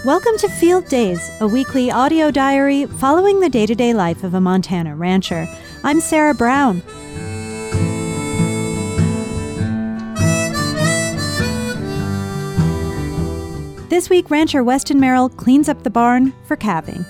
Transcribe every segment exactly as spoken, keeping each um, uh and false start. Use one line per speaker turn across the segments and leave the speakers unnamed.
Welcome to Field Days, a weekly audio diary following the day-to-day life of a Montana rancher. I'm Sarah Brown. This week, rancher Weston Merrill cleans up the barn for calving.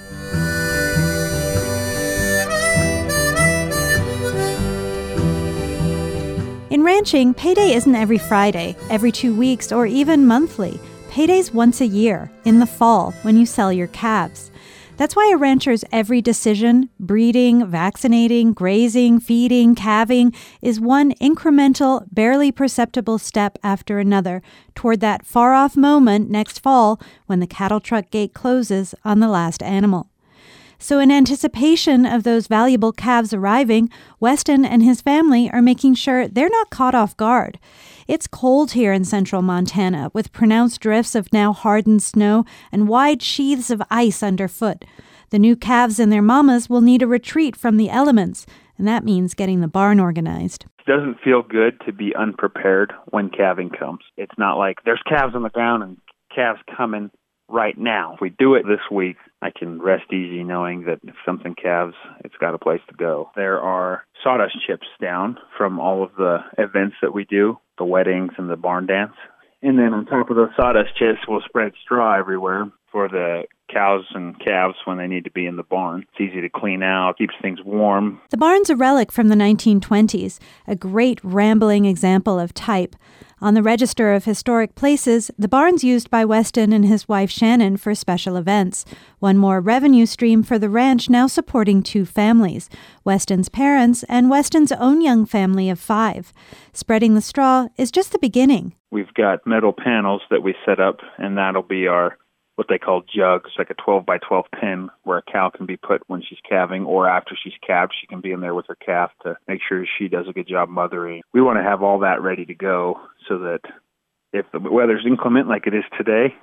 In ranching, payday isn't every Friday, every two weeks, or even monthly. Payday's once a year, in the fall, when you sell your calves. That's why a rancher's every decision, breeding, vaccinating, grazing, feeding, calving, is one incremental, barely perceptible step after another toward that far-off moment next fall when the cattle truck gate closes on the last animal. So in anticipation of those valuable calves arriving, Weston and his family are making sure they're not caught off guard. It's cold here in central Montana, with pronounced drifts of now hardened snow and wide sheaths of ice underfoot. The new calves and their mamas will need a retreat from the elements, and that means getting the barn organized.
It doesn't feel good to be unprepared when calving comes. It's not like there's calves on the ground and calves coming right now. If we do it this week, I can rest easy knowing that if something calves, it's got a place to go. There are sawdust chips down from all of the events that we do, the weddings and the barn dance. And then on top of those sawdust chips, we'll spread straw everywhere for the cows and calves when they need to be in the barn. It's easy to clean out, keeps things warm.
The barn's a relic from the nineteen twenties, a great rambling example of type. On the Register of Historic Places, the barn's used by Weston and his wife Shannon for special events. One more revenue stream for the ranch now supporting two families, Weston's parents and Weston's own young family of five. Spreading the straw is just the beginning.
We've got metal panels that we set up, and that'll be our what they call jugs, like a twelve by twelve pen where a cow can be put when she's calving, or after she's calved, she can be in there with her calf to make sure she does a good job mothering. We want to have all that ready to go so that if the weather's inclement like it is today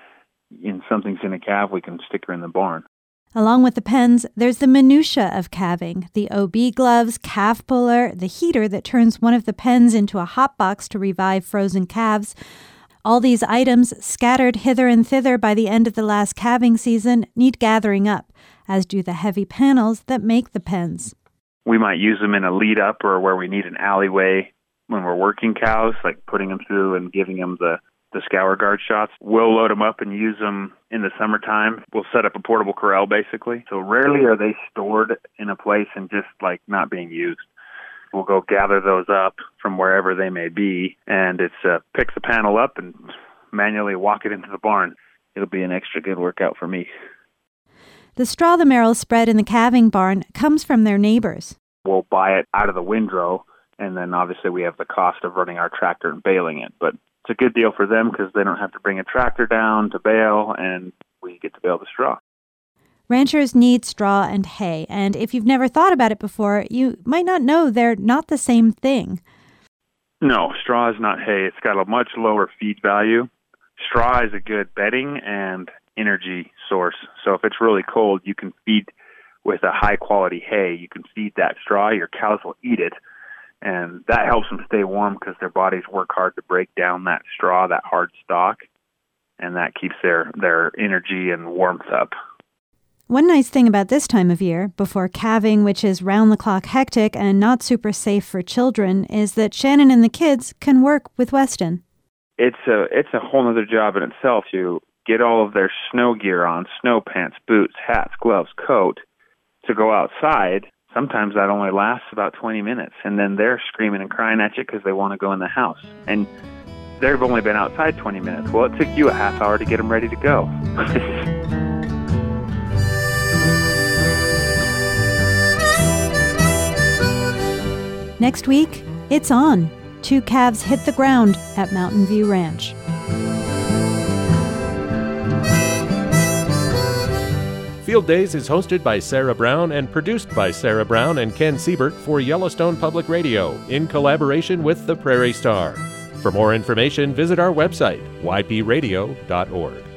and something's in a calf, we can stick her in the barn.
Along with the pens, there's the minutia of calving, the O B gloves, calf puller, the heater that turns one of the pens into a hot box to revive frozen calves. All these items, scattered hither and thither by the end of the last calving season, need gathering up, as do the heavy panels that make the pens.
We might use them in a lead-up or where we need an alleyway when we're working cows, like putting them through and giving them the, the scour guard shots. We'll load them up and use them in the summertime. We'll set up a portable corral, basically. So rarely are they stored in a place and just, like, not being used. We'll go gather those up from wherever they may be, and it's uh, pick the panel up and manually walk it into the barn. It'll be an extra good workout for me.
The straw the Merrills spread in the calving barn comes from their neighbors.
We'll buy it out of the windrow, and then obviously we have the cost of running our tractor and baling it. But it's a good deal for them because they don't have to bring a tractor down to bale, and we get to bale the straw.
Ranchers need straw and hay, and if you've never thought about it before, you might not know they're not the same thing.
No, straw is not hay. It's got a much lower feed value. Straw is a good bedding and energy source. So if it's really cold, you can feed with a high-quality hay. You can feed that straw. Your cows will eat it, and that helps them stay warm because their bodies work hard to break down that straw, that hard stalk, and that keeps their, their energy and warmth up.
One nice thing about this time of year, before calving, which is round-the-clock hectic and not super safe for children, is that Shannon and the kids can work with Weston.
It's a it's a whole other job in itself to get all of their snow gear on, snow pants, boots, hats, gloves, coat, to go outside. Sometimes that only lasts about twenty minutes, and then they're screaming and crying at you because they want to go in the house. And they've only been outside twenty minutes. Well, it took you a half hour to get them ready to go.
Next week, it's on. Two calves hit the ground at Mountain View Ranch.
Field Days is hosted by Sarah Brown and produced by Sarah Brown and Ken Siebert for Yellowstone Public Radio in collaboration with the Prairie Star. For more information, visit our website, y p radio dot org.